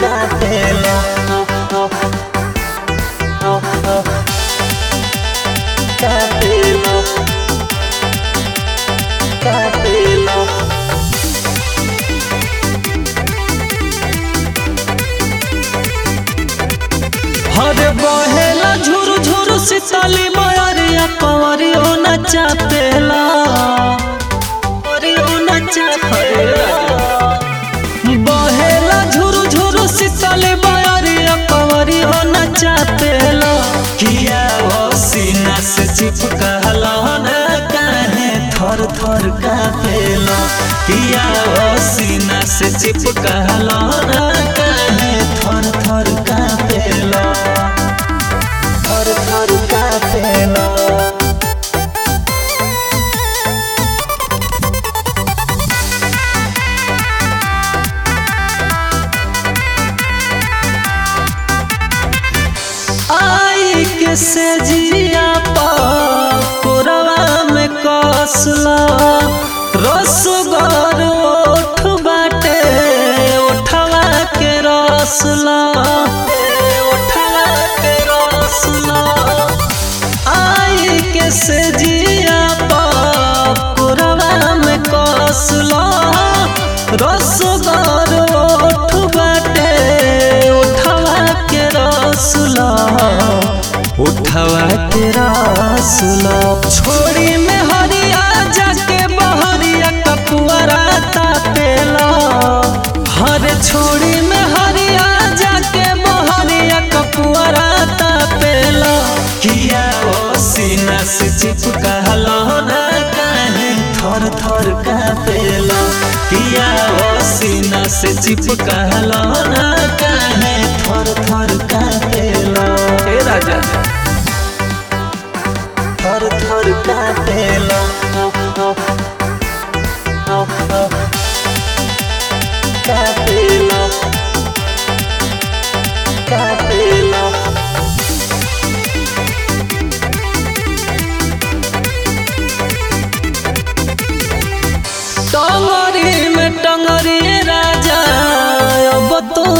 कापेला कापेला कापेला हरे बहेला झुरु झुरु शीतली मयरिया कंवरियो नचा पेला बहेला झुरु झुरु शीतली मयरिया कंवरियो नचा पेला किया वो सीना से चिपकला न काहे थर थर कापेला किया वो सीना से चिपकला न काहे थर थर कापेला थर थर कापेला आई के से जिया कोरवा में कसला रसगर ओठ बाटे ओठवा के रसला ओठवा के रसला आई के से जिया कोरवा में कसला रसगर ओठ बाटे ओठवा के रसला उठवा के रसला छोड़ी में हरिया जाके बहरिया कपुआरा तापेला हरे छोड़ी में हरिया जाके बहरिया कपुआरा तापेला किया वो सीना से चिपकला न काहे थर थर कापेला किया वो सीना से चिपकला न काहे थर थर कापेला हे राजा थर थर कापेला कापेला कापेला टंगरी में टंगरी राजा अब तो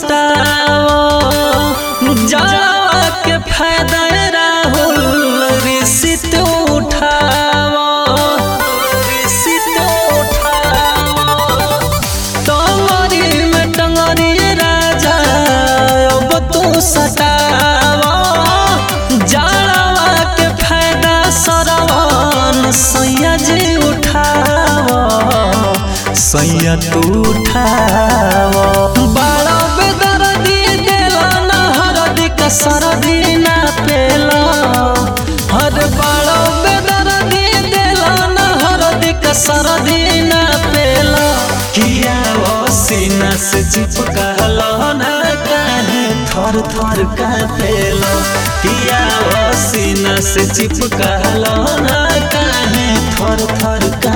सटाओ जावा के फायदा राहुल रिसित उठाओ रिसित उठाओ टंगरी में टंगरी राजा अब तो सटाओ जावा के फायदा सरवन सैया जी उठाओ सैया तू उठाओ बड़ा बेदर्दी देला न हरदी का सरदी ना पेला हर बड़ा बेदर्दी देला न हरदी का सरदी ना पेला किया वो सीना से चिपकला न काहे थर थर कापेला किया वो सीना से चिपकला न काहे थर थर